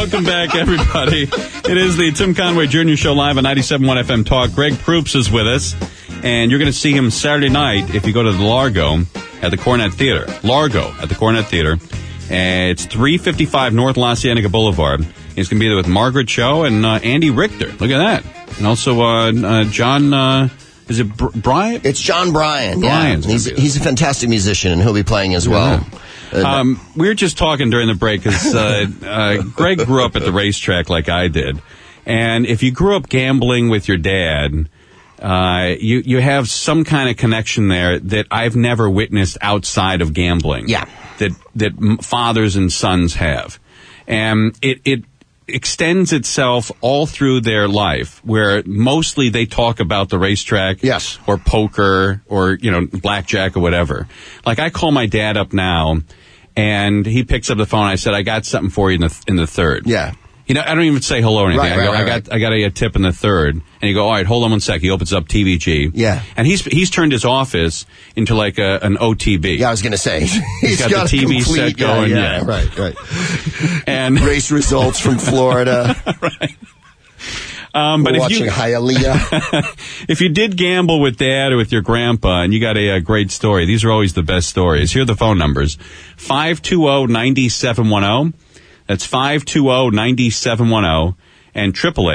Welcome back, everybody. It is the Tim Conway Jr. Show live on 97.1 FM Talk. Greg Proops is with us, and you're going to see him Saturday night if you go to the Largo at the Cornet Theater. Largo at the Cornet Theater. It's 355 North La Cienega Boulevard. He's going to be there with Margaret Cho and Andy Richter. Look at that. And also John... is it Brian? It's John Bryan. Bryan's he's a fantastic musician, and he'll be playing as well. We were just talking during the break because Greg grew up at the racetrack like I did. And if you grew up gambling with your dad, you have some kind of connection there that I've never witnessed outside of gambling. Yeah. That fathers and sons have. And it extends itself all through their life, where mostly they talk about the racetrack, yes, or poker, or blackjack or whatever. Like I call my dad up now, and he picks up the phone. I said, "I got something for you in the third." Yeah. I don't even say hello or anything. Right. I got a tip in the third, and you go, all right, hold on 1 sec. He opens up TVG. Yeah. And he's turned his office into like an OTB. Yeah, I was going to say. He's got the TV set going. Yeah, right. And race results from Florida. Right. But watching Hialeah. If you did gamble with Dad or with your grandpa and you got a great story, these are always the best stories. Here are the phone numbers. 520-9710. That's 520-9710 and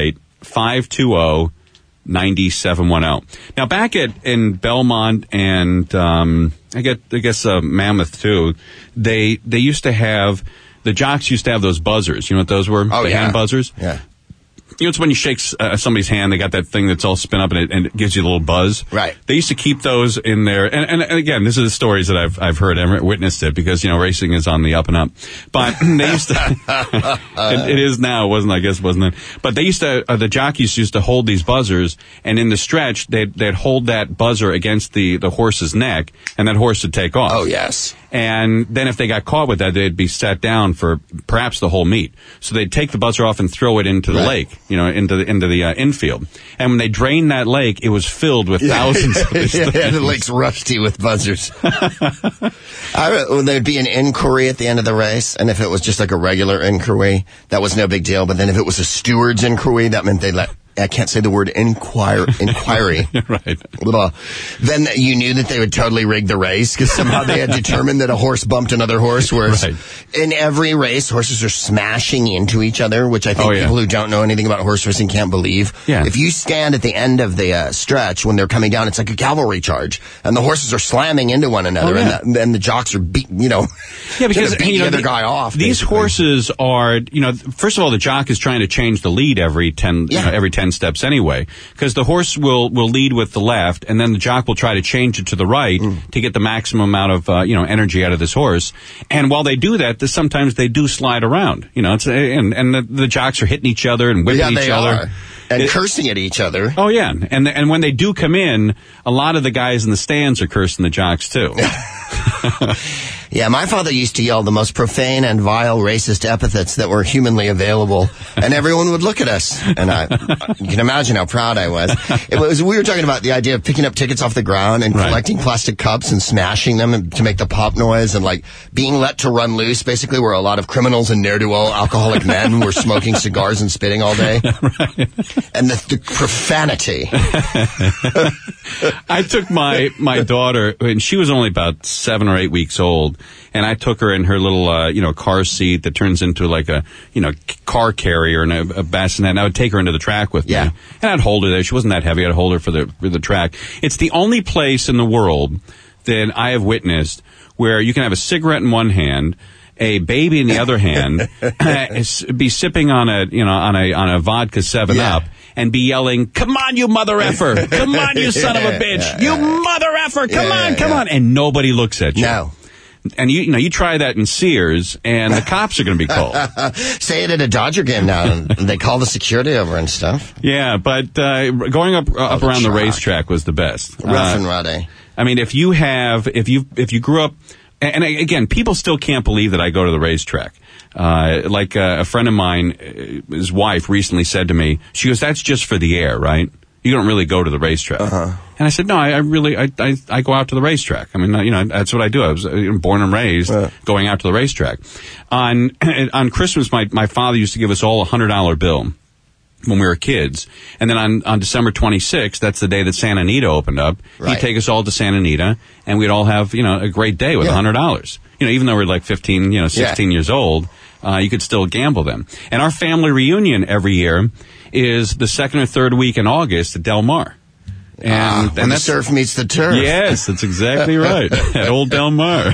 888-520-9710. Now, back in Belmont and I guess Mammoth too, they used to have, the jocks used to have those buzzers. You know what those were? Oh, the hand buzzers? Yeah. It's when you shake somebody's hand, they got that thing that's all spin up and it gives you a little buzz. Right. They used to keep those in there. And again, this is the stories that I've heard and witnessed it because, racing is on the up and up. But they used to, it is now, wasn't it? But they used to, the jockeys used to hold these buzzers, and in the stretch, they'd hold that buzzer against the horse's neck, and that horse would take off. Oh, yes. And then if they got caught with that, they'd be sat down for perhaps the whole meet. So they'd take the buzzer off and throw it into the lake, into the infield. And when they drained that lake, it was filled with thousands of these things. The lake's rusty with buzzers. There'd be an inquiry at the end of the race, and if it was just like a regular inquiry, that was no big deal. But then if it was a steward's inquiry, that meant they I can't say the word inquiry. Right. Then you knew that they would totally rig the race because somehow they had determined that a horse bumped another horse. Whereas in every race, horses are smashing into each other, which I think people who don't know anything about horse racing can't believe. Yeah. If you stand at the end of the stretch when they're coming down, it's like a cavalry charge, and the horses are slamming into one another, and then the jocks are beating the other guy off. These horses are, first of all, the jock is trying to change the lead every 10 steps anyway, because the horse will lead with the left, and then the jock will try to change it to the right to get the maximum amount of energy out of this horse. And while they do that, sometimes they do slide around. And the jocks are hitting each other and whipping each other. And cursing at each other. Oh, yeah. And when they do come in, a lot of the guys in the stands are cursing the jocks, too. Yeah, my father used to yell the most profane and vile racist epithets that were humanly available, and everyone would look at us. And you can imagine how proud I was. We were talking about the idea of picking up tickets off the ground and collecting plastic cups and smashing them to make the pop noise, and like being let to run loose, basically, where a lot of criminals and ne'er-do-well alcoholic men were smoking cigars and spitting all day. Right. And the profanity. I took my daughter, and she was only about 7 or 8 weeks old, and I took her in her little, car seat that turns into like a, car carrier and a bassinet, and I would take her into the track with me. And I'd hold her there. She wasn't that heavy. I'd hold her for the track. It's the only place in the world that I have witnessed where you can have a cigarette in one hand, a baby in the other hand, be sipping on a vodka 7-Up, and be yelling, "Come on, you mother effer! Come on, you son of a bitch! You mother effer! Come on!" And nobody looks at you. No. And you try that in Sears, and the cops are going to be called. Say it at a Dodger game now, and they call the security over and stuff. Yeah, but going up around the racetrack was the best. Rough and ruddy. I mean, if you grew up, and again, people still can't believe that I go to the racetrack. A friend of mine, his wife recently said to me, she goes, "That's just for the air, right?" You don't really go to the racetrack. And I said, no, I really go out to the racetrack. I mean, that's what I do. I was born and raised going out to the racetrack. On Christmas, my father used to give us all a $100 bill when we were kids. And then on December 26th, that's the day that Santa Anita opened up, he'd take us all to Santa Anita, and we'd all have, a great day with $100. Even though we're like 15, 16 years old, you could still gamble them. And our family reunion every year is the second or third week in August at Del Mar. And the surf meets the turf. Yes, that's exactly right. At Old Del Mar.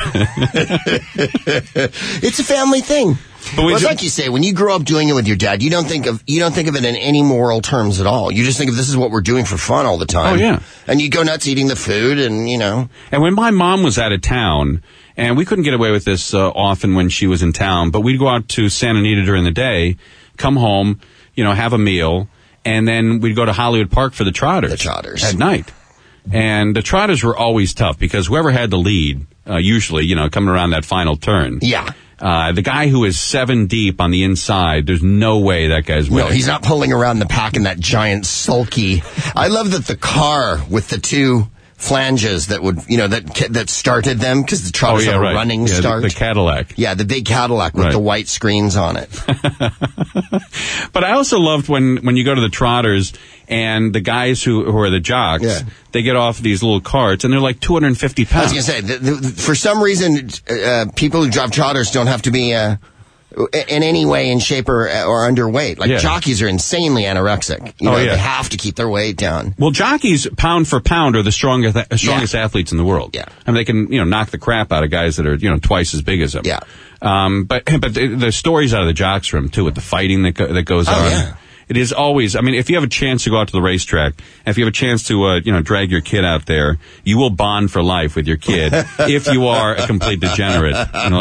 It's a family thing. But it's like you say, when you grow up doing it with your dad, you don't think of it in any moral terms at all. You just think of this is what we're doing for fun all the time. Oh, yeah. And you go nuts eating the food and, And when my mom was out of town, and we couldn't get away with this often when she was in town, but we'd go out to Santa Anita during the day, come home, have a meal, and then we'd go to Hollywood Park for the Trotters. The Trotters. At night. And the Trotters were always tough because whoever had the lead, usually, coming around that final turn. Yeah. The guy who is 7 deep on the inside, there's no way that guy's winning. No, he's not pulling around the pack in that giant sulky. I love that the car with the two flanges that would, that started them because the Trotters have a running start. The Cadillac. Yeah, the big Cadillac with the white screens on it. But I also loved when you go to the Trotters and the guys who are the jocks, they get off these little carts and they're like 250 pounds. I was going to say, for some reason, people who drive Trotters don't have to be in any way in shape or underweight. Like jockeys are insanely anorexic. They have to keep their weight down. Well, jockeys, pound for pound, are the strongest athletes in the world. Yeah. I mean, they can, knock the crap out of guys that are, twice as big as them. Yeah. But the stories out of the jocks room, too, with the fighting that goes on. Yeah. It is always, if you have a chance to go out to the racetrack, and if you have a chance to, drag your kid out there, you will bond for life with your kid if you are a complete degenerate.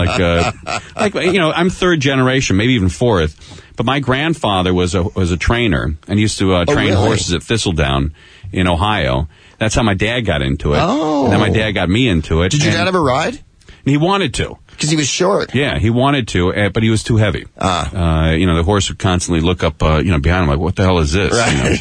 I'm third generation, maybe even fourth. But my grandfather was a trainer and used to train horses at Thistledown in Ohio. That's how my dad got into it. Oh. And then my dad got me into it. Did your dad ever ride? He wanted to. Because he was short. Yeah, he wanted to, but he was too heavy. The horse would constantly look up, behind him, like, what the hell is this? Right.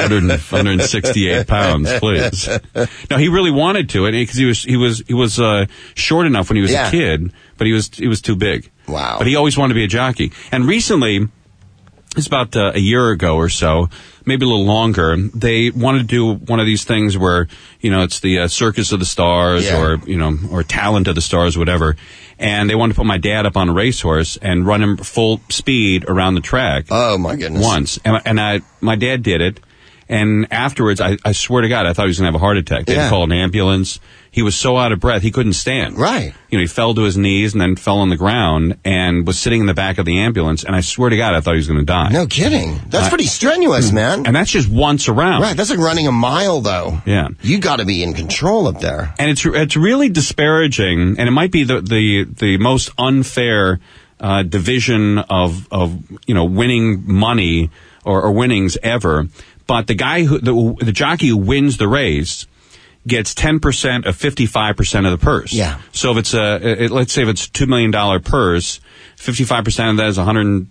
168 pounds, please. No, he really wanted to, because he was short enough when he was a kid, but he was too big. Wow. But he always wanted to be a jockey. And recently, it's about a year ago or so, maybe a little longer, they wanted to do one of these things where, it's the Circus of the Stars or Talent of the Stars, whatever. And they wanted to put my dad up on a racehorse and run him full speed around the track. Oh, my goodness. Once. And my dad did it. And afterwards, I swear to God, I thought he was going to have a heart attack. They had called an ambulance. He was so out of breath, he couldn't stand. Right. He fell to his knees and then fell on the ground and was sitting in the back of the ambulance. And I swear to God, I thought he was going to die. No kidding. That's pretty strenuous, man. And that's just once around. Right. That's like running a mile, though. Yeah. You got to be in control up there. And it's really disparaging, and it might be the most unfair division of winning money or winnings ever. But the guy the jockey who wins the race gets 10% of 55% of the purse. Yeah. So if it's let's say if it's $2 million purse, 55% of that is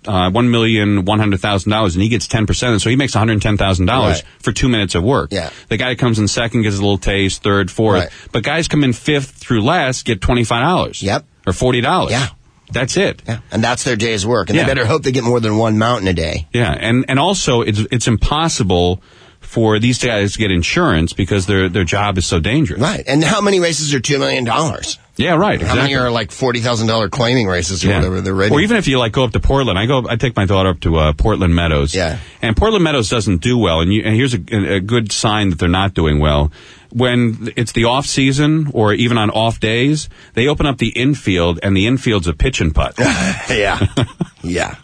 $1,100,000, and he gets 10%, so he makes $110,000 for 2 minutes of work. Yeah. The guy that comes in second gets a little taste, third, fourth. Right. But guys come in fifth through last get $25. Yep. Or $40. Yeah. That's it. Yeah. And that's their day's work. And they better hope they get more than one mountain a day. Yeah. And also it's impossible for these guys to get insurance because their job is so dangerous. Right. And how many races are $2 million? Yeah, right. How many are like $40,000 claiming races or whatever they're rating? Or even if you go up to Portland, I take my daughter up to Portland Meadows. Yeah. And Portland Meadows doesn't do well, and here's a good sign that they're not doing well. When it's the off season or even on off days, they open up the infield, and the infield's a pitch and putt. Yeah. Yeah.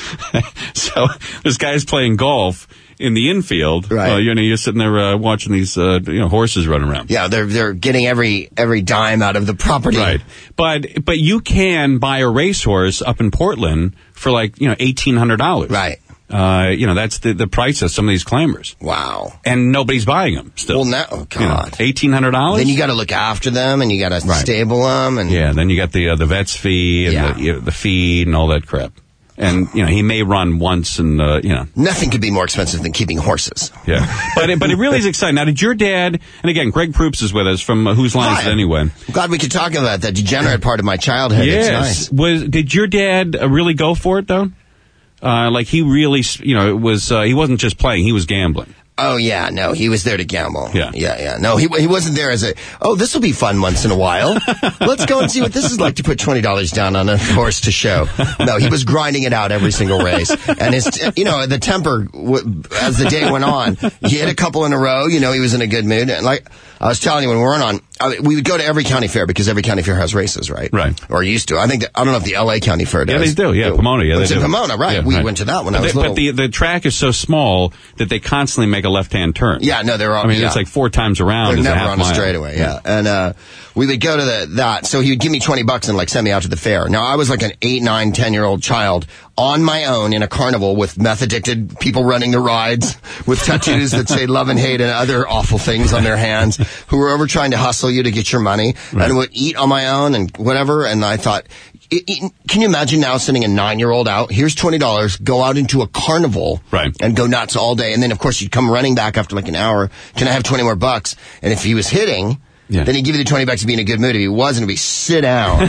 So this guy's playing golf in the infield. Right. You're sitting there watching these horses run around. Yeah, they're getting every dime out of the property. Right. But you can buy a racehorse up in Portland for $1,800. Right. That's the price of some of these claimers. Wow. And nobody's buying them still. Well, now, oh God. $1,800? Then you got to look after them, and you got to stable them. And then you got the vet's fee and the feed and all that crap. And, he may run once and, Nothing could be more expensive than keeping horses. Yeah. But it really is exciting. Now, did your dad, and again, Greg Proops is with us from Whose Line Is It Anyway? I'm glad we could talk about that degenerate part of my childhood. Yes. It's nice. Did your dad really go for it, though? He really, it was, he wasn't just playing, he was gambling. Oh, yeah, no, he was there to gamble. Yeah. No, he wasn't there as this will be fun once in a while. Let's go and see what this is like to put $20 down on a horse to show. No, he was grinding it out every single race. And his, the temper, as the day went on, he hit a couple in a row, he was in a good mood. And like I was telling you when we weren't on, we would go to every county fair because every county fair has races, right? Right. Or used to. I don't know if the LA County Fair does. Yeah, they do. Yeah, Pomona. Yeah, it's they in do. Pomona, right. Yeah, we went to that when I was little. But the track is so small that they constantly make a left-hand turn. Yeah, no, they're all, it's like 4 times around. They're is never a half on mile. a straightaway, yeah. And we would go to that. So he would give me $20 and send me out to the fair. Now I was like an 8, 9, 10-year-old child on my own in a carnival with meth-addicted people running the rides with tattoos that say love and hate and other awful things on their hands, who were over trying to hustle you to get your money, and would eat on my own and whatever. And I thought, can you imagine now sending a 9-year-old out? Here's $20, go out into a carnival, right, and go nuts all day. And then of course you'd come running back after like an hour. Can I have 20 more bucks? And if he was hitting, then he'd give you the $20 to be in a good mood. If he wasn't, it'd be sit down.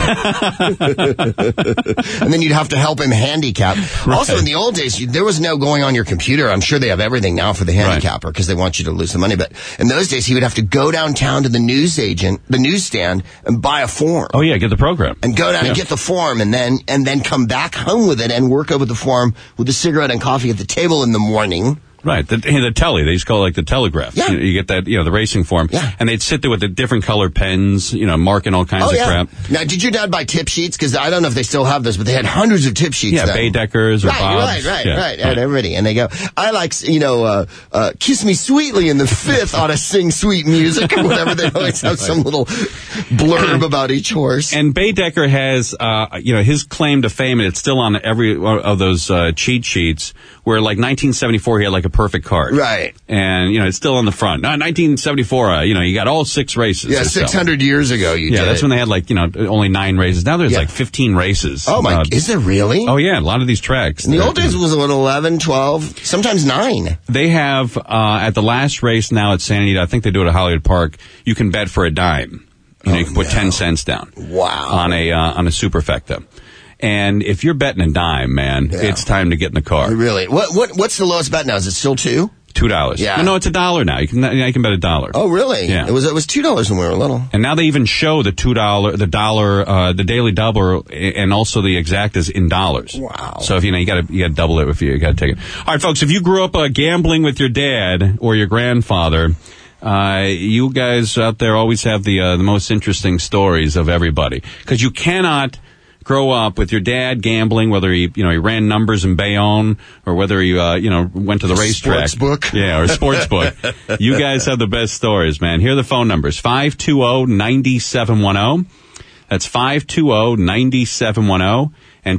And then you'd have to help him handicap. Right. Also, in the old days, there was no going on your computer. I'm sure they have everything now for the handicapper because they want you to lose the money. But in those days, he would have to go downtown to the newsstand, and buy a form. Oh yeah, get the program. And go down and get the form, and then come back home with it and work over the form with a cigarette and coffee at the table in the morning. Right, the telly, they used to call it like the telegraph. Yeah. You get that, the racing form. Yeah. And they'd sit there with the different colored pens, marking all kinds of crap. Now, did your dad buy tip sheets? Because I don't know if they still have those, but they had hundreds of tip sheets. Yeah, then. Baedekers or Bob's. Right. And everybody. And they go, I like, Kiss Me Sweetly in the fifth ought to sing sweet music or whatever. They always have some little blurb about each horse. And Baedeker has, his claim to fame, and it's still on every one of those cheat sheets, where like 1974 he had like a perfect card. Right. And, it's still on the front. 1974, you got all 6 races. Yeah, 600 years ago you did. Yeah, that's when they had like, only 9 races. Now there's like 15 races. Oh my, is there really? Oh yeah, a lot of these tracks. In the old days it was 11, 12, sometimes 9. They have, at the last race now at Santa Anita, I think they do it at Hollywood Park, you can bet for a dime. You can put 10 cents down. Wow. On a superfecta. And if you're betting a dime, man, it's time to get in the car. Really? What's the lowest bet now? Is it still $2? $2. Yeah. No, it's $1 now. You can bet $1. Oh, really? Yeah. It was $2 when we were little. And now they even show the $2, the dollar, the daily double, and also the exactas in dollars. Wow. So if you gotta double it if you gotta take it. All right, folks, if you grew up gambling with your dad or your grandfather, you guys out there always have the most interesting stories of everybody, because you cannot grow up with your dad gambling, whether he ran numbers in Bayonne or whether he went to the racetrack. Sportsbook. Yeah, or sportsbook. You guys have the best stories, man. Here are the phone numbers: 520-9710. That's 520-9710 and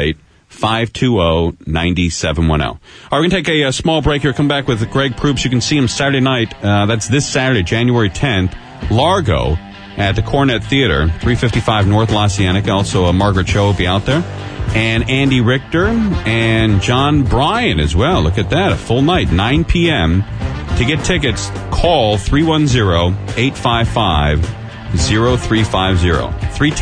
888-520-9710. All right, we're going to take a small break here. Come back with Greg Proops. You can see him Saturday night. That's this Saturday, January 10th, Largo, at the Cornet Theater, 355 North La Cienega. Also, Margaret Cho will be out there. And Andy Richter and John Bryan as well. Look at that. A full night, 9 p.m. To get tickets, call 310-855-0350.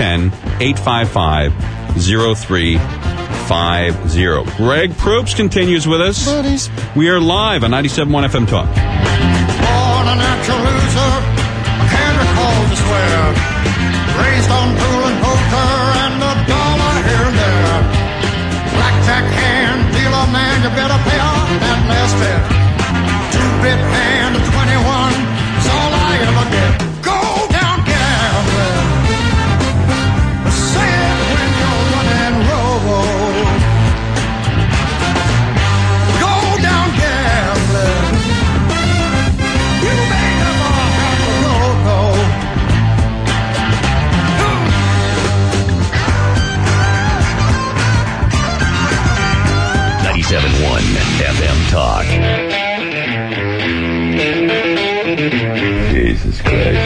310-855-0350. Greg Proops continues with us. Buddies. We are live on 97.1 FM Talk. Born a natural loser, I can't recall to swear. Raised on pool and poker and a dollar here and there. Blackjack hand, dealer man, you better pay off that last bet. 2-bit hand of 21 is all I ever get. Go down gambling. Say it when you're running robo. Go down gambling. You may never have to go. 97.1 FM Talk. Jesus Christ.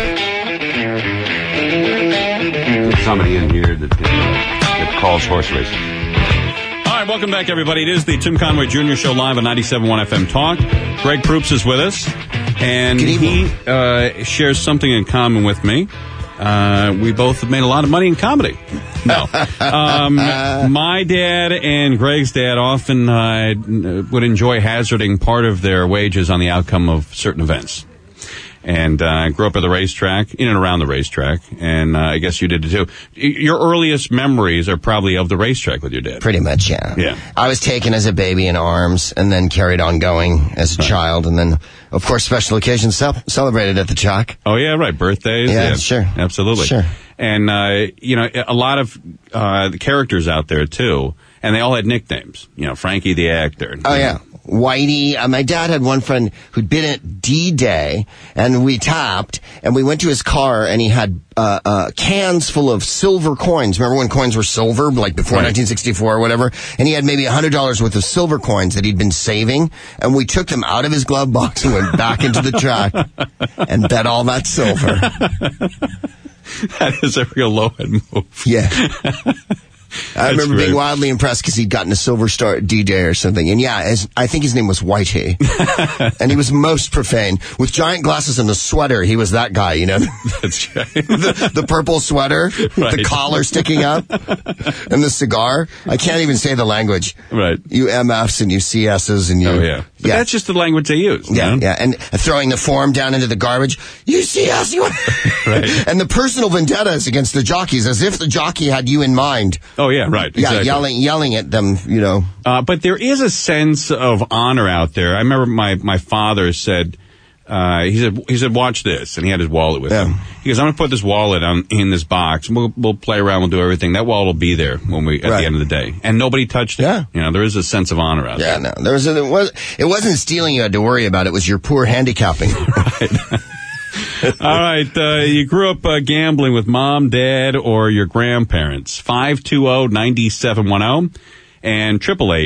There's somebody in here that calls horse races. Hi, right, welcome back, everybody. It is the Tim Conway Jr. Show live on 97.1 FM Talk. Greg Proops is with us, and he shares something in common with me. We both have made a lot of money in comedy. No. My dad and Greg's dad often would enjoy hazarding part of their wages on the outcome of certain events. And grew up at the racetrack, in and around the racetrack, and I guess you did it too. Your earliest memories are probably of the racetrack with your dad. Pretty much, yeah. Yeah. I was taken as a baby in arms, and then carried on going as a child, and then, of course, special occasions celebrated at the track. Oh, yeah, right. Birthdays. Yeah, sure. Absolutely. Sure. And, a lot of the characters out there, too, and they all had nicknames. Frankie the actor. Oh, yeah. Whitey. My dad had one friend who'd been at D-Day, and we tapped, and we went to his car, and he had cans full of silver coins. Remember when coins were silver, like before 1964 or whatever? And he had maybe $100 worth of silver coins that he'd been saving, and we took them out of his glove box and went back into the track and bet all that silver. That is a real low-end move. Yeah. I remember being wildly impressed because he'd gotten a silver star at D-Day or something. And yeah, I think his name was Whitey. And he was most profane. With giant glasses and a sweater, he was that guy, That's right. the purple sweater, the collar sticking up, and the cigar. I can't even say the language. Right. You MFs and you CSs and you... Oh, yeah. But that's just the language they use. Yeah, yeah. And throwing the form down into the garbage. You CS, you... Right. And the personal vendettas against the jockeys, as if the jockey had you in mind. Oh, yeah, right. Yeah, Exactly. yelling at them, But there is a sense of honor out there. I remember my father said, he said, watch this. And he had his wallet with him. He goes, I'm going to put this wallet in this box. We'll play around. We'll do everything. That wallet will be there at the end of the day. And nobody touched it. Yeah. There is a sense of honor out there. Yeah, no. It wasn't stealing you had to worry about. It was your poor handicapping. Right. All right. You grew up gambling with mom, dad, or your grandparents. 520-9710 and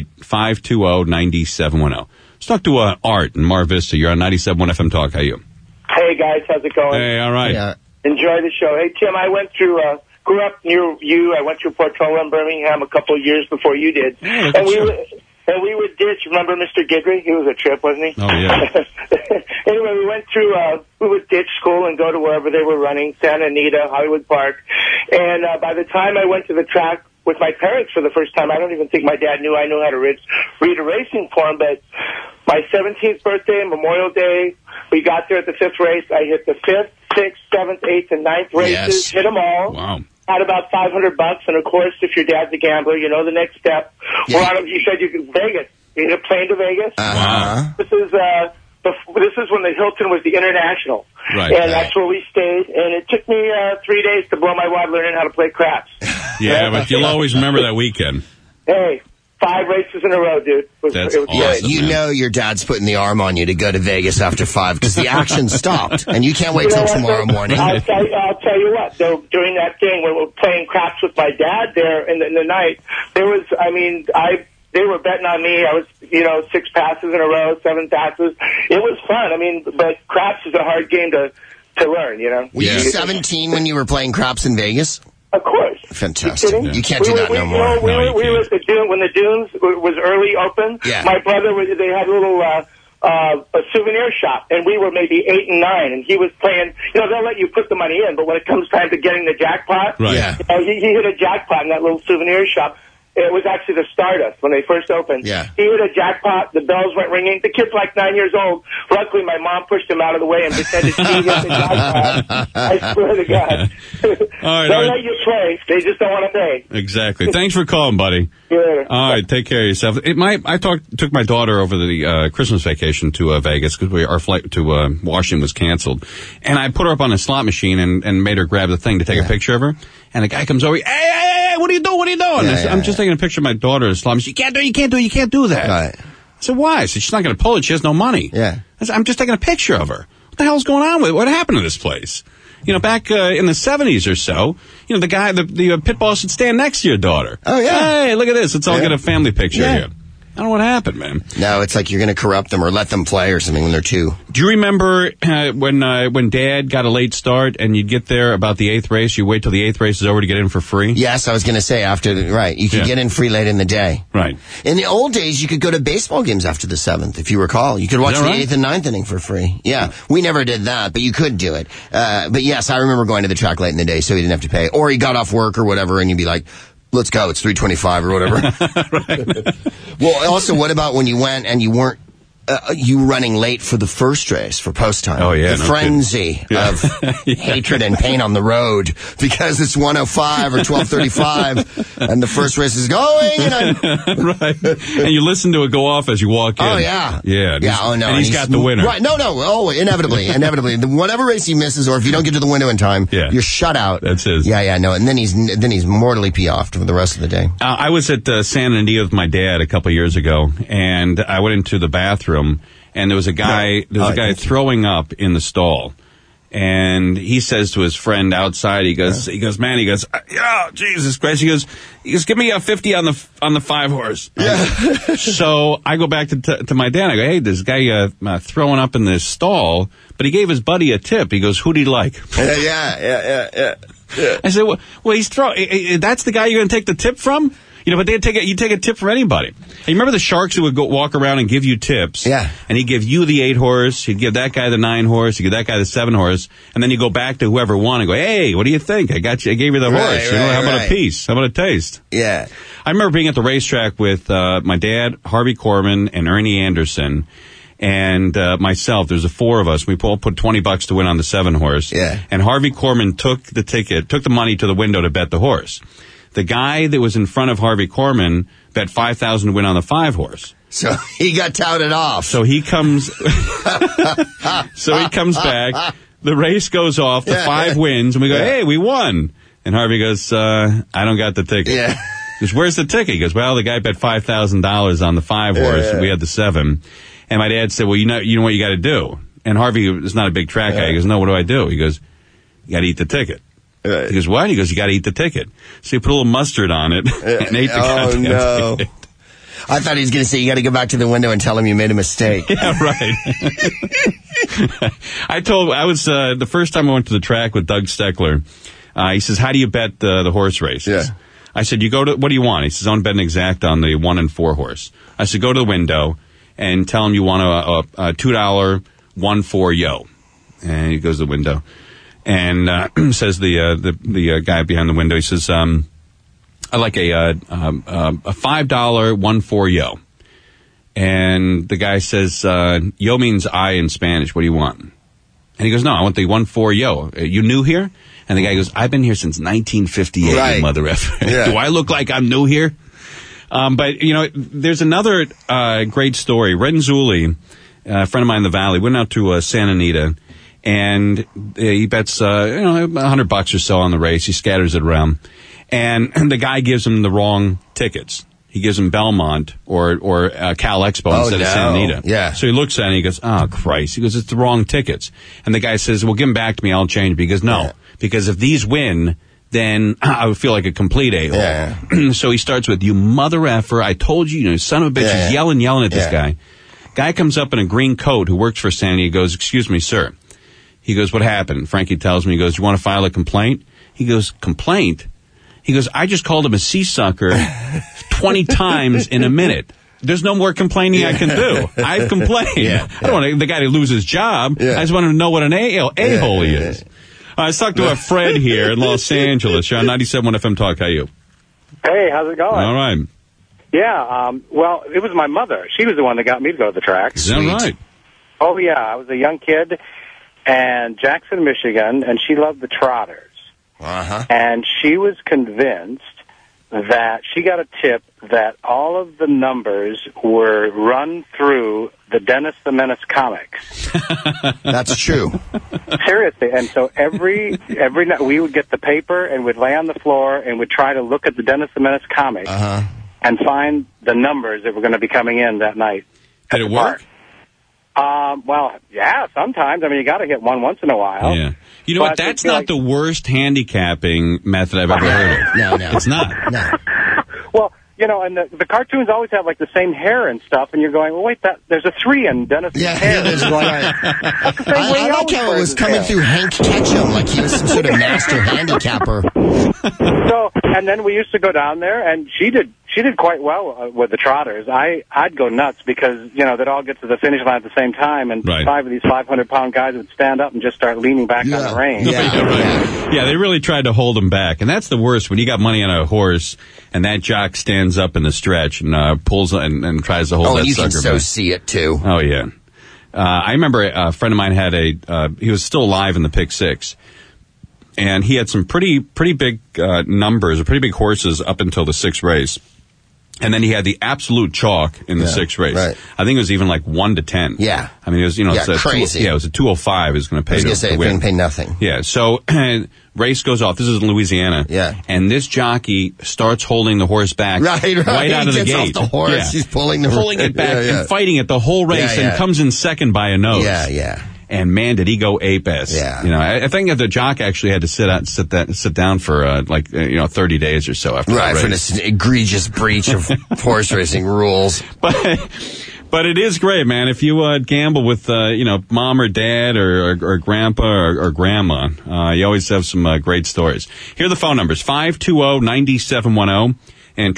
888-520-9710. Let's talk to Art in Mar Vista. You're on 97.1 FM Talk. How are you? Hey, guys. How's it going? Hey, all right. Yeah. Enjoy the show. Hey, Tim, I went through, grew up near you. I went through Portola and Birmingham a couple of years before you did. Yeah, and we would ditch. Remember Mr. Gidry? He was a trip, wasn't he? Oh, yeah. Anyway, we went through, we would ditch school and go to wherever they were running, Santa Anita, Hollywood Park. And by the time I went to the track with my parents for the first time, I don't even think my dad knew I knew how to read a racing form, but my 17th birthday, Memorial Day, we got there at the 5th race. I hit the 5th, 6th, 7th, 8th, and 9th races, hit them all. Wow. Had about $500, and of course, if your dad's a gambler, you know the next step. Yeah. We're on, you said you could Vegas. You hit a plane to Vegas. Wow. This is when the Hilton was the International. Right. And that's where we stayed. And it took me 3 days to blow my wad learning how to play craps. Yeah, but you'll always remember that weekend. Hey, 5 races in a row, dude. That's it was awesome. great. You know your dad's putting the arm on you to go to Vegas after 5 because the action stopped, and you can't wait till tomorrow morning. I'll tell you what, though, during that thing when we were playing craps with my dad there in the night, there was, they were betting on me. I was, 6 passes in a row, 7 passes. It was fun. But craps is a hard game to learn, Were you 17 when you were playing craps in Vegas? Of course. Fantastic. You, you can't do that no more. We were at the Dune, when the Dunes was early open. Yeah. My brother, they had a little a souvenir shop, and we were maybe 8 and 9, and he was playing, they'll let you put the money in, but when it comes time to getting the jackpot, Right. Yeah. he hit a jackpot in that little souvenir shop. It was actually the Stardust when they first opened. Yeah. He hit a jackpot. The bells went ringing. The kid's like 9 years old. Luckily, my mom pushed him out of the way and pretended she hit the jackpot. I swear to God. All right, They'll let you play. They just don't want to pay. Exactly. Thanks for calling, buddy. Yeah. All right, take care of yourself. I took my daughter over the Christmas vacation to Vegas because our flight to Washington was canceled, and I put her up on a slot machine and made her grab the thing to take a picture of her. And the guy comes over, hey, what are you doing? What are you doing? I'm just taking a picture of my daughter in a slot machine. You can't do that. Right. I said, why? I said, she's not going to pull it. She has no money. Yeah. I said, I'm just taking a picture of her. What the hell's going on with it? What happened to this place? Back in the 70s or so, the guy, the pit boss would stand next to your daughter. Oh, yeah. Hey, look at this. Let's all get a family picture here. don't know what happened, man. No, it's like you're going to corrupt them or let them play or something when they're 2. Do you remember when Dad got a late start and you'd get there about the 8th race? You wait till the 8th race is over to get in for free? Yes, I was going to say right. You could get in free late in the day. Right. In the old days, you could go to baseball games after the 7th, if you recall. You could watch the 8th and 9th inning for free. Yeah, we never did that, but you could do it. But yes, I remember going to the track late in the day so you didn't have to pay. Or he got off work or whatever and you'd be like, let's go, it's 3:25 or whatever. Right. Well, also, what about when you went and you weren't you running late for the first race for post time? Oh, yeah. The frenzy of hatred and pain on the road because it's 1:05 or 12:35 and the first race is going. Right. And you listen to it go off as you walk in. Oh, yeah. Yeah. Oh, no. And he's got the winner. Right. No. Oh, inevitably. Whatever race he misses or if you don't get to the window in time, you're shut out. That's his. Yeah, no. And then he's mortally pee-offed for the rest of the day. I was at Santa Anita with my dad a couple of years ago, and I went into the bathroom, and there was a guy throwing up in the stall, and he says to his friend outside, he goes, oh, Jesus Christ, he goes, give me a 50 on the 5 horse. Yeah. So I go back to my dad, I go, hey, this guy throwing up in this stall, but he gave his buddy a tip. He goes, who'd he like? Yeah. I said, well, he's that's the guy you're going to take the tip from? You know, but you take a tip from anybody. And you remember the sharks who would walk around and give you tips? Yeah. And he'd give you the 8 horse, he'd give that guy the 9 horse, he'd give that guy the 7 horse, and then you go back to whoever won and go, hey, what do you think? I gave you the horse. How about a piece? How about a taste? Yeah. I remember being at the racetrack with my dad, Harvey Korman, and Ernie Anderson, and myself. There's the 4 of us. We all put $20 to win on the 7 horse. Yeah. And Harvey Korman took the money to the window to bet the horse. The guy that was in front of Harvey Korman bet $5,000 to win on the 5 horse. So he got touted off. So he comes back. The race goes off. The 5 wins, and we go, hey, we won. And Harvey goes, I don't got the ticket. Yeah. He goes, where's the ticket? He goes, well, the guy bet $5,000 on the 5 horse, and we had the 7. And my dad said, well, you know what you got to do. And Harvey is not a big track guy. He goes, no, what do I do? He goes, you got to eat the ticket. Right. He goes, what? He goes, you got to eat the ticket. So he put a little mustard on it and ate the goddamn ticket. I thought he was going to say, you got to go back to the window and tell him you made a mistake. Yeah, right. The first time I went to the track with Doug Steckler, he says, how do you bet the horse races? Yeah. I said, what do you want? He says, I want to bet an exact on the 1 and 4 horse. I said, go to the window and tell him you want a $2 1-4 yo. And he goes to the window. And says the guy behind the window, he says, I like a $5 1-4 yo. And the guy says, yo means I in Spanish. What do you want? And he goes, no, I want the 1-4 yo. You new here? And the guy goes, I've been here since 1958, right. You mother effer. Yeah. Do I look like I'm new here? But, there's another great story. Renzulli, a friend of mine in the Valley, went out to Santa Anita. And he bets, $100 or so on the race. He scatters it around. And the guy gives him the wrong tickets. He gives him Belmont or Cal Expo instead of Santa Anita. Yeah. So he looks at it and he goes, oh, Christ. He goes, it's the wrong tickets. And the guy says, well, give them back to me. I'll change. He goes, no. Yeah. Because if these win, then I would feel like a complete a-hole. Yeah. So he starts with, you mother effer. I told you, son of a bitch. Yeah. He's yelling at this guy. Guy comes up in a green coat who works for Santa Anita. He goes, excuse me, sir. He goes, what happened? Frankie tells me, he goes, you want to file a complaint? He goes, complaint? He goes, I just called him a sea sucker 20 times in a minute. There's no more complaining I can do. I've complained. I don't want the guy to lose his job. I just want him to know what an a-hole he is. Let's talk to Fred here in Los Angeles. You're on 97.1 FM Talk. How are you? Hey, how's it going? All right. Yeah, well, it was my mother. She was the one that got me to go to the track. Is that right? Oh, yeah. I was a young kid in Jackson, Michigan, and she loved the Trotters. Uh-huh. And she was convinced that she got a tip that all of the numbers were run through the Dennis the Menace comics. That's true. Seriously. And so every night we would get the paper and we'd lay on the floor and we'd try to look at the Dennis the Menace comics and find the numbers that were going to be coming in that night. Did it work? Well, yeah, sometimes. I mean, you got to hit one once in a while. Yeah. You know what? That's not the worst handicapping method I've ever heard of. No. It's not. No. Well, you know, and the cartoons always have like the same hair and stuff, and you're going, well, wait, there's a 3 in Dennis's hair. There's one. I like how it was coming through Hank Ketchum, like he was some sort of master handicapper. So, and then we used to go down there, and she did quite well with the trotters. I'd go nuts because, you know, they'd all get to the finish line at the same time, and 5 of these 500-pound guys would stand up and just start leaning back on the reins. Yeah, they really tried to hold them back, and that's the worst when you got money on a horse and that jock stands up in the stretch and pulls and tries to hold that sucker back. Oh, you can see it too. Oh yeah, I remember a friend of mine had he was still alive in the Pick Six. And he had some pretty big numbers, or pretty big horses up until the 6th race. And then he had the absolute chalk in the 6th race. Right. I think it was even like 1 to 10. Yeah. I mean, it was, you know, it's crazy. It was a 205 is going to pay. I was going to say, it didn't pay nothing. Yeah. So race goes off. This is in Louisiana. Yeah. And this jockey starts holding the horse back. Right out of the gate. Off the horse. Yeah. He's pulling it back and fighting it the whole race and comes in second by a nose. Yeah. And man, did he go ape-ass. Yeah. You know, I think that the jock actually had to sit down for 30 days or so after the race. For this egregious breach of horse racing rules. But it is great, man. If you gamble with mom or dad or grandpa or grandma, you always have some great stories. Here are the phone numbers: 520-9710 and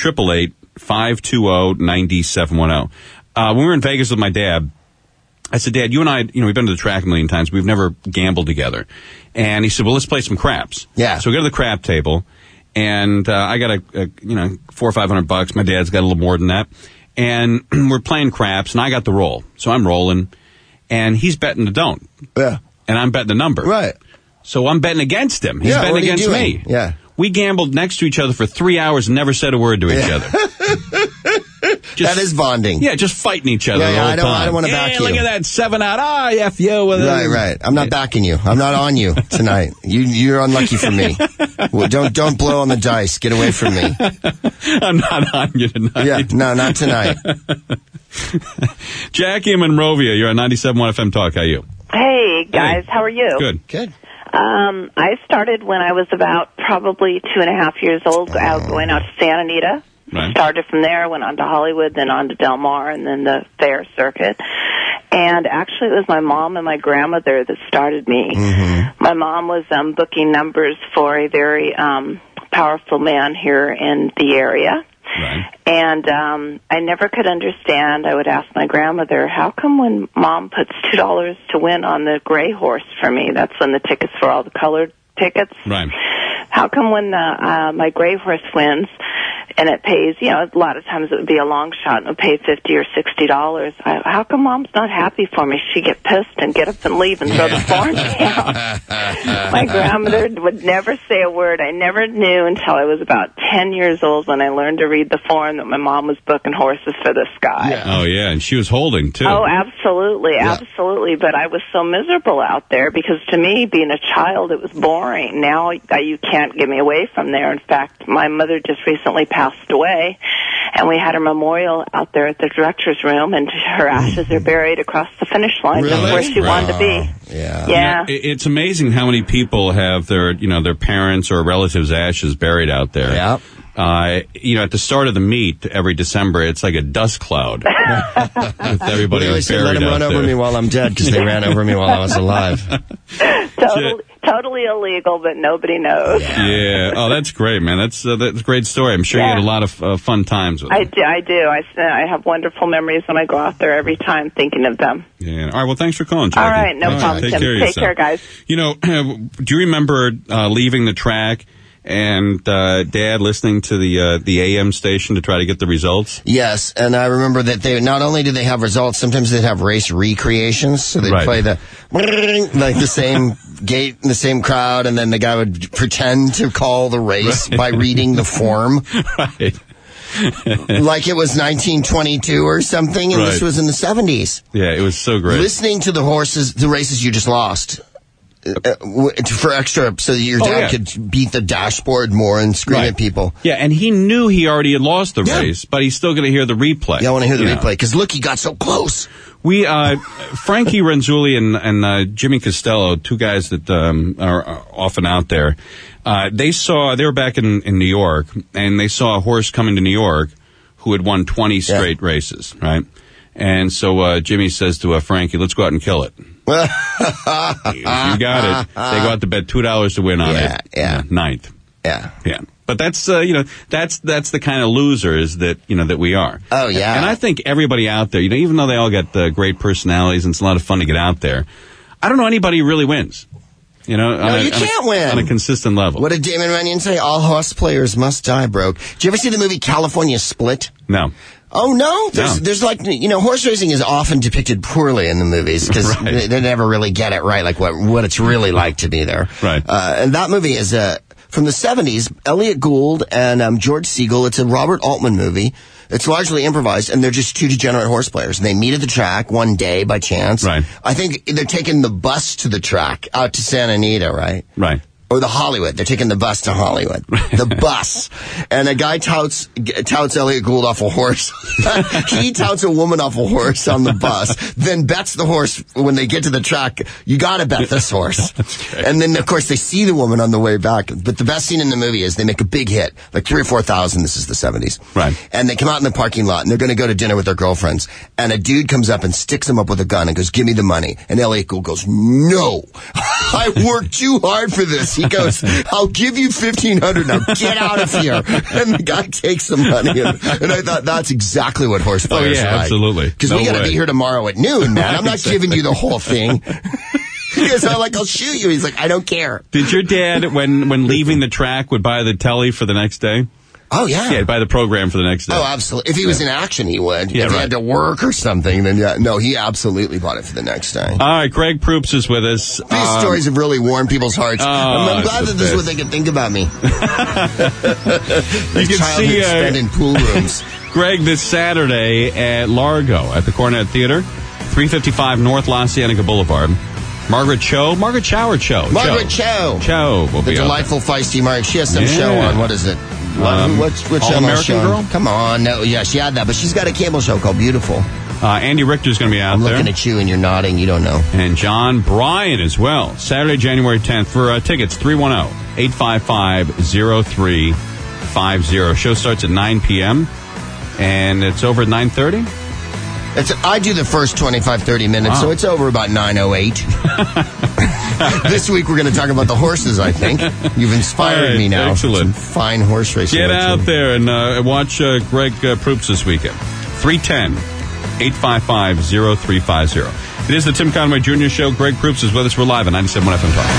888-520-9710. When we were in Vegas with my dad, I said, Dad, you and I, we've been to the track a million times. We've never gambled together. And he said, well, let's play some craps. Yeah. So we go to the crap table, and I got $400 or $500. My dad's got a little more than that. And we're playing craps, and I got the roll. So I'm rolling, and he's betting the don't. Yeah. And I'm betting the number. Right. So I'm betting against him. He's betting against me. Yeah. We gambled next to each other for 3 hours and never said a word to each other. That is bonding. Yeah, just fighting each other the whole time. I don't want to back you. Look at that 7 out. F you. Right. I'm not backing you. I'm not on you tonight. You're unlucky for me. Well, don't blow on the dice. Get away from me. I'm not on you tonight. Yeah, no, not tonight. Jackie in Monrovia, you're on 97.1 FM Talk. How are you? Hey, guys. How are you? Good. I started when I was about probably 2.5 years old, going out to Santa Anita. Right. Started from there, went on to Hollywood, then on to Del Mar, and then the fair circuit. And actually, it was my mom and my grandmother that started me. Mm-hmm. My mom was booking numbers for a very powerful man here in the area. Right. And I never could understand. I would ask my grandmother, how come when Mom puts $2 to win on the gray horse for me, that's when the tickets for all the colored tickets. Right. How come when my gray horse wins and it pays, a lot of times it would be a long shot and it would pay $50 or $60. How come Mom's not happy for me? She'd get pissed and get up and leave and throw the form down. My grandmother would never say a word. I never knew until I was about 10 years old when I learned to read the form that my mom was booking horses for this guy. Yeah. Oh, yeah, and she was holding, too. Oh, absolutely, absolutely. But I was so miserable out there because to me, being a child, it was boring. Now you can't get me away from there. In fact, my mother just recently passed away, and we had a memorial out there at the director's room, and her ashes are buried across the finish line, just where she wanted to be. Yeah. It's amazing how many people have their parents' or relatives' ashes buried out there. Yeah. At the start of the meet every December, it's like a dust cloud with everybody who's buried let them run over me while I'm dead because they ran over me while I was alive. Totally illegal, but nobody knows. Yeah. Oh, that's great, man. That's a great story. I'm sure you had a lot of fun times with them. I do. I have wonderful memories when I go out there every time thinking of them. Yeah. All right. Well, thanks for calling, Jackie. All right. No problem, Tim. Take care, guys. Do you remember leaving the track and Dad listening to the AM station to try to get the results? Yes, and I remember that they not only did they have results, sometimes they'd have race recreations, so they'd play the same gate in the same crowd, and then the guy would pretend to call the race by reading the form. Right. Like it was 1922 or something, and this was in the 70s. Yeah, it was so great. Listening to the races you just lost. For extra, so that your dad could beat the dashboard more and scream at people. Yeah, and he knew he already had lost the race, but he's still going to hear the replay. Yeah, I want to hear the replay, because look, he got so close. We, Frankie Renzulli and Jimmy Costello, two guys that are often out there, they were back in New York, and they saw a horse coming to New York who had won 20 straight races, right? And so Jimmy says to Frankie, let's go out and kill it. You got it. They go out to bet $2 to win on it. Yeah. Ninth. Yeah. Yeah. But that's, that's the kind of losers that we are. Oh, yeah. And I think everybody out there, even though they all got great personalities and it's a lot of fun to get out there, I don't know anybody who really wins. You can't win. On a consistent level. What did Damon Runyon say? All horse players must die broke. Did you ever see the movie California Split? No. Oh, no? There's like, horse racing is often depicted poorly in the movies because they never really get it right, like what it's really like to be there. Right. And that movie is from the 70s, Elliot Gould and George Siegel. It's a Robert Altman movie. It's largely improvised, and they're just two degenerate horse players. And they meet at the track one day by chance. Right. I think they're taking the bus to the track out to Santa Anita, right? Right. Or the Hollywood. They're taking the bus to Hollywood. The bus. And a guy touts Elliot Gould off a horse. He touts a woman off a horse on the bus, then bets the horse when they get to the track. You gotta bet this horse. And then, of course, they see the woman on the way back. But the best scene in the movie is they make a big hit, like 3,000 or 4,000. This is the 70s. Right. And they come out in the parking lot, and they're gonna go to dinner with their girlfriends. And a dude comes up and sticks them up with a gun and goes, give me the money. And Elliot Gould goes, no. I worked too hard for this. He goes, I'll give you $1,500 now. Get out of here. And the guy takes the money. And I thought that's exactly what horse players are like. Absolutely. Because we got to be here tomorrow at noon, man. I'm not giving you the whole thing. He goes, I'll shoot you. He's like, I don't care. Did your dad, when leaving the track, would buy the telly for the next day? Oh, yeah. Yeah, buy the program for the next day. Oh, absolutely. If he was in action, he would. Yeah, if he had to work or something, then no, he absolutely bought it for the next day. All right, Greg Proops is with us. These stories have really warmed people's hearts. I'm glad that this is what they can think about me. You can see spent in pool rooms. Greg this Saturday at Largo at the Cornet Theater, 355 North La Cienega Boulevard. Margaret Cho. Margaret Cho. Cho will be the delightful, feisty Margaret. She has some show on. What is it? Which All-American Girl? Come on. No, yeah, she had that, but she's got a cable show called Beautiful. Andy Richter's going to be out there. I'm looking at you and you're nodding. You don't know. And John Bryan as well. Saturday, January 10th. For tickets, 310-855-0350. Show starts at 9 p.m. And it's over at 9:30? I do the first 25, 30 minutes, so it's over about 9:08. This week we're going to talk about the horses, I think. You've inspired me now. Excellent. Some fine horse racing. Get out there and watch Greg Proops this weekend. 310-855-0350. It is the Tim Conway Jr. Show. Greg Proops is with us. We're live on 97.1 FM Talk.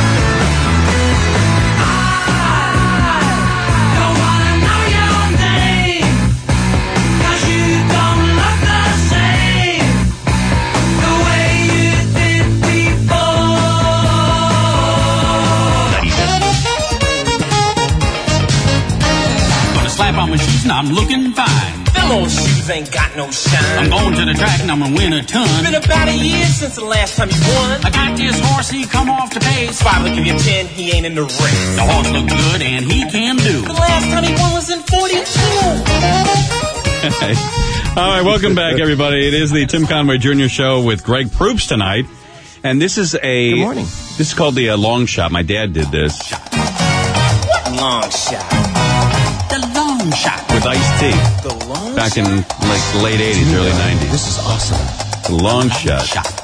I'm looking fine. Them old shoes ain't got no shine. I'm going to the track and I'm gonna win a ton. It's been about a year since the last time you won. I got this horse, he come off the pace. 5 look of your 10, he ain't in the race. The horse look good and he can do. The last time he won was in 42. All right, welcome back, everybody. It is the Tim Conway Jr. Show with Greg Proops tonight. And this is Good morning. This is called the long shot. My dad did this. What long shot? The long shot. With Ice-T. The long Back in like the late 80s, early 90s. This is awesome. The long shot.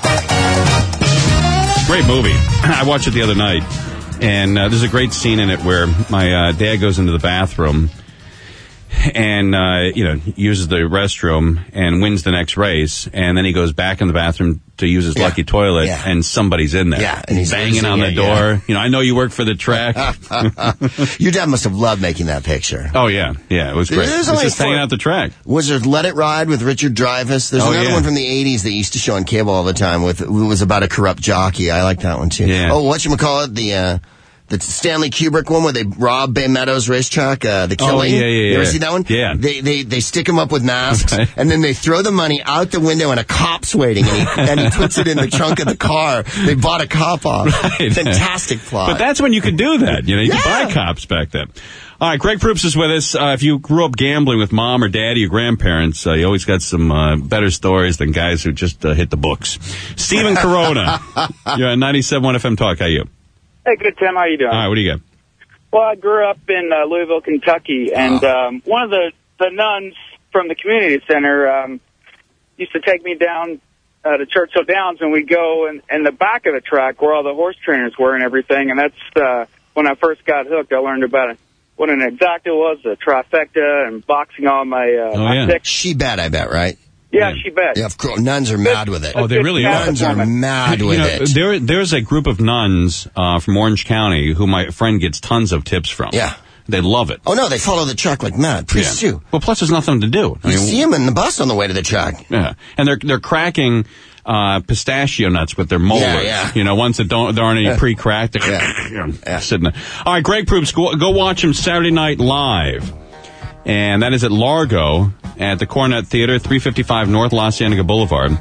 Great movie. I watched it the other night. And there's a great scene in it where my dad goes into the bathroom and, uses the restroom and wins the next race. And then he goes back in the bathroom to use his lucky toilet, and somebody's in there. Yeah, and he's banging on the door. Yeah. I know you work for the track. Your dad must have loved making that picture. Oh, yeah. Yeah, it was great. It was just hanging out the track. Was there Let It Ride with Richard Dreyfuss? There's another one from the 80s that used to show on cable all the time. It was about a corrupt jockey. I like that one, too. Yeah. Oh, whatchamacallit? The Stanley Kubrick one where they rob Bay Meadows racetrack, The Killing. Oh, yeah. You ever see that one? Yeah. They stick him up with masks, and then they throw the money out the window, and a cop's waiting, and he puts it in the trunk of the car. They bought a cop off. Right. Fantastic plot. But that's when you could do that. You could buy cops back then. All right, Greg Proops is with us. If you grew up gambling with mom or daddy or grandparents, you always got some better stories than guys who just hit the books. Stephen Corona, you're on 97.1 FM Talk. How are you? Hey, good, Tim. How you doing? All right, what do you got? Well, I grew up in Louisville, Kentucky, and one of the nuns from the community center used to take me down to Churchill Downs, and we'd go in the back of the track where all the horse trainers were and everything. And that's when I first got hooked. I learned about it. What an exacta was, a trifecta, and boxing on my stick. She bet, I bet, right? Yeah, she bet. Yeah, of course. Nuns are mad with it. Oh, they really are. Nuns are mad with it. There's a group of nuns from Orange County who my friend gets tons of tips from. Yeah. They love it. Oh, no, they follow the track like mad. Priests too. Well, plus there's nothing to do. You see them in the bus on the way to the track. Yeah. And they're cracking pistachio nuts with their molars. Yeah. You know, ones that there aren't any pre-cracked. Sitting there. All right, Greg Proops, go watch him Saturday night live. And that is at Largo at the Coronet Theater, 355 North La Cienega Boulevard.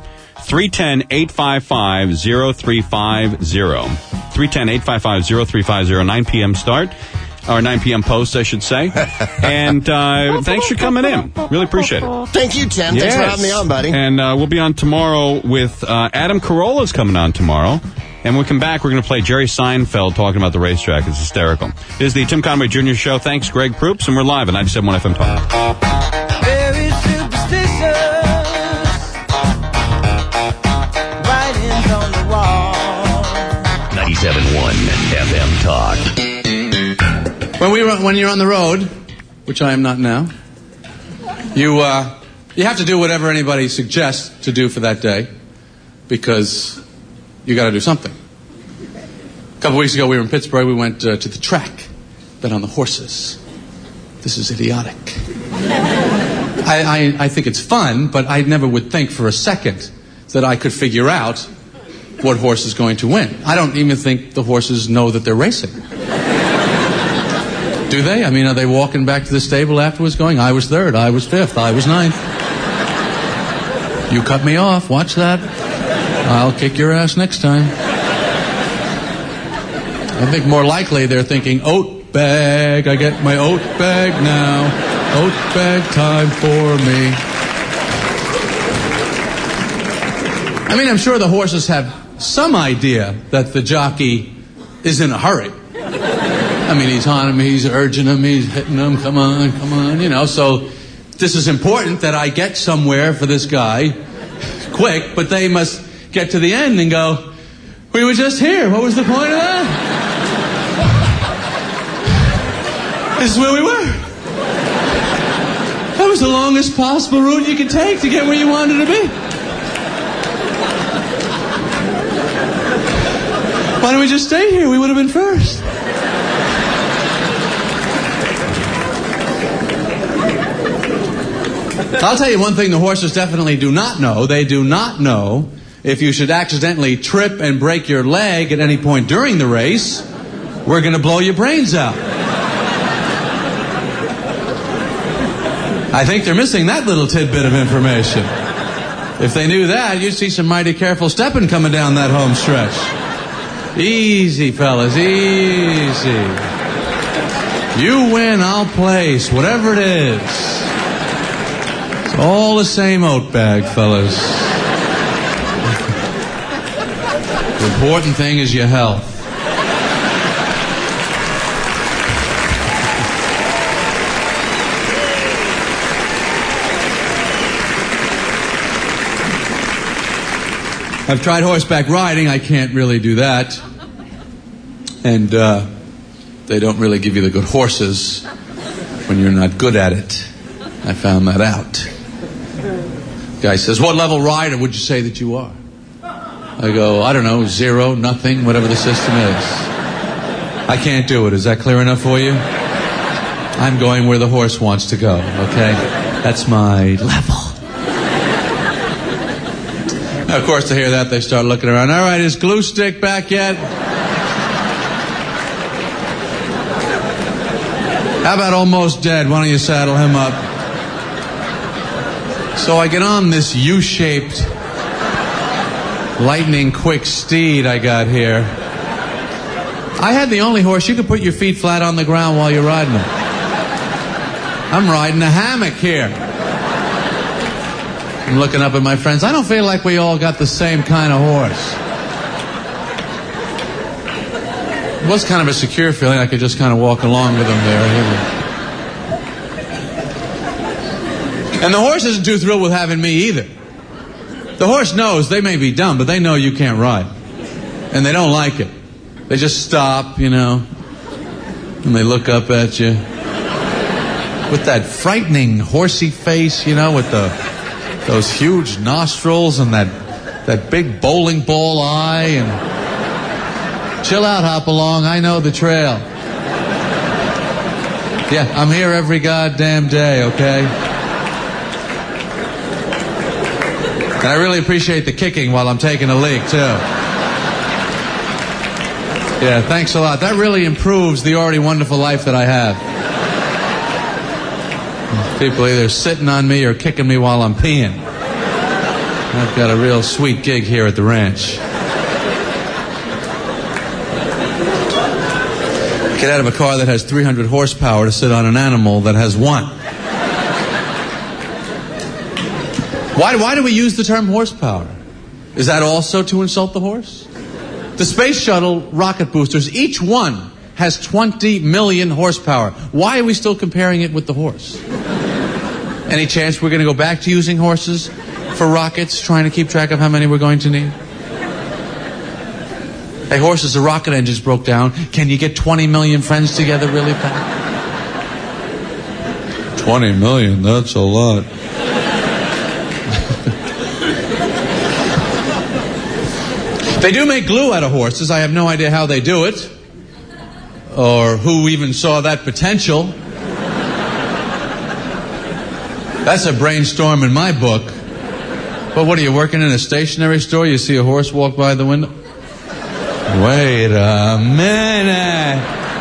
310-855-0350. 310-855-0350. 9 p.m. start. Or 9 p.m. post, I should say. And thanks for coming in. Really appreciate it. Thank you, Tim. Thanks for having me on, buddy. And we'll be on tomorrow with Adam Carolla's coming on tomorrow. And when we come back, we're going to play Jerry Seinfeld talking about the racetrack. It's hysterical. It is the Tim Conway Jr. Show. Thanks, Greg Proops. And we're live at 97.1 FM Talk. Very superstitious. Writings on the wall. 97.1 FM Talk. When you're on the road, which I am not now, you have to do whatever anybody suggests to do for that day, because you got to do something. A couple weeks ago, we were in Pittsburgh. We went to the track, bet on the horses. This is idiotic. I think it's fun, but I never would think for a second that I could figure out what horse is going to win. I don't even think the horses know that they're racing. Do they? I mean, are they walking back to the stable afterwards going, I was third, I was fifth, I was ninth. You cut me off, watch that. I'll kick your ass next time. I think more likely they're thinking, oat bag, I get my oat bag now. Oat bag time for me. I mean, I'm sure the horses have some idea that the jockey is in a hurry. I mean, he's on him, he's urging him, he's hitting him, come on, you know. So this is important that I get somewhere for this guy quick, but they must get to the end and go, we were just here. What was the point of that? This is where we were. That was the longest possible route you could take to get where you wanted to be. Why don't we just stay here? We would have been first. I'll tell you one thing the horses definitely do not know. They do not know if you should accidentally trip and break your leg at any point during the race, we're going to blow your brains out. I think they're missing that little tidbit of information. If they knew that, you'd see some mighty careful stepping coming down that home stretch. Easy, fellas, easy. You win, I'll place, whatever it is. It's all the same oat bag, fellas. The important thing is your health. I've tried horseback riding. I can't really do that. And they don't really give you the good horses when you're not good at it. I found that out. Guy says, what level rider would you say that you are? I go, I don't know, 0, nothing, whatever the system is. I can't do it. Is that clear enough for you? I'm going where the horse wants to go, okay? That's my level. Now, of course, to hear that, they start looking around. All right, is Glue Stick back yet? How about Almost Dead? Why don't you saddle him up? So I get on this U-shaped, lightning-quick steed I got here. I had the only horse you could put your feet flat on the ground while you're riding it. I'm riding a hammock here. I'm looking up at my friends. I don't feel like we all got the same kind of horse. It was kind of a secure feeling. I could just kind of walk along with him there. And the horse isn't too thrilled with having me either. The horse knows they may be dumb, but they know you can't ride. And they don't like it. They just stop, you know, and they look up at you with that frightening horsey face, you know, with those huge nostrils and that big bowling ball eye. And chill out, Hopalong, I know the trail. Yeah, I'm here every goddamn day, okay? And I really appreciate the kicking while I'm taking a leak, too. Yeah, thanks a lot. That really improves the already wonderful life that I have. People either sitting on me or kicking me while I'm peeing. I've got a real sweet gig here at the ranch. Get out of a car that has 300 horsepower to sit on an animal that has 1. Why do we use the term horsepower? Is that also to insult the horse? The space shuttle rocket boosters, each one has 20 million horsepower. Why are we still comparing it with the horse? Any chance we're going to go back to using horses for rockets, trying to keep track of how many we're going to need? Hey, horses, the rocket engines broke down. Can you get 20 million friends together really fast? 20 million, that's a lot. They do make glue out of horses. I have no idea how they do it, or who even saw that potential. That's a brainstorm in my book. But what are you, working in a stationery store? You see a horse walk by the window? Wait a minute.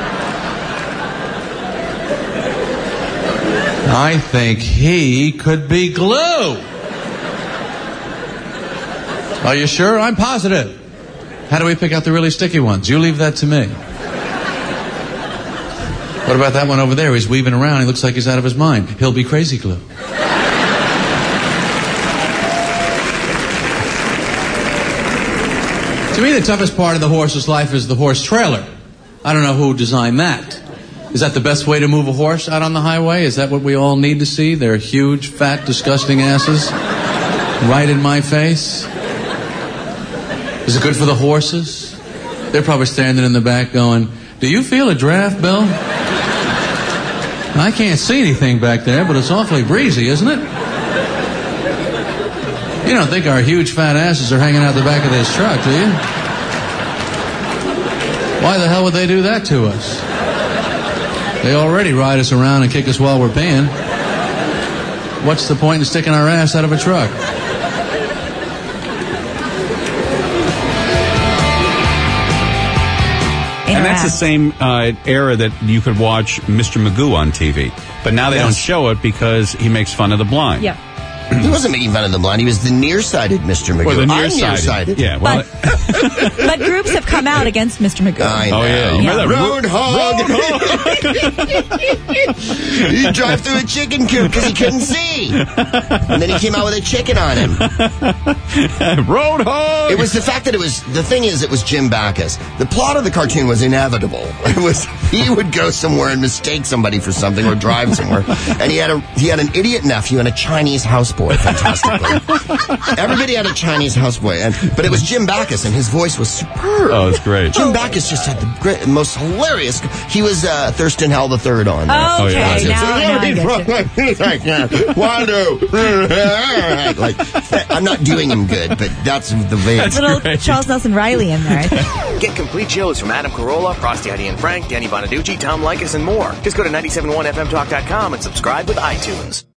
I think he could be glue. Are you sure? I'm positive. How do we pick out the really sticky ones? You leave that to me. What about that one over there? He's weaving around. He looks like he's out of his mind. He'll be crazy glue. To me, the toughest part of the horse's life is the horse trailer. I don't know who designed that. Is that the best way to move a horse out on the highway? Is that what we all need to see? Their huge, fat, disgusting asses right in my face? Is it good for the horses? They're probably standing in the back going, do you feel a draft, Bill? I can't see anything back there, but it's awfully breezy, isn't it? You don't think our huge fat asses are hanging out the back of this truck, do you? Why the hell would they do that to us? They already ride us around and kick us while we're peeing. What's the point in sticking our ass out of a truck? And that's the same era that you could watch Mr. Magoo on TV. But now they don't show it because he makes fun of the blind. Yeah. He wasn't making fun of the blind. He was the nearsighted Mr. Magoo. Or the I'm nearsighted. nearsighted. Yeah, well, But groups have come out against Mr. Magoo. I know. Oh, yeah. You remember that? Roadhog! He'd drive through a chicken coop because he couldn't see. And then he came out with a chicken on him. Roadhog! It was the fact that it was Jim Backus. The plot of the cartoon was inevitable. He would go somewhere and mistake somebody for something or drive somewhere. And he had an idiot nephew and a Chinese houseboy, fantastically. Everybody had a Chinese houseboy. But it was Jim Backus, and his voice was superb. Oh, it's great. Jim Backus just had the most hilarious... He was Thurston Howell III on there. Oh, okay. yeah. Now I Like, I'm not doing him good, but that's the way. Little Charles Nelson Riley in there. Get complete shows from Adam Carolla, Frosty, Heidi and Frank, Danny Bonaducci, Tom Likas, and more. Just go to 971fmtalk.com and subscribe with iTunes.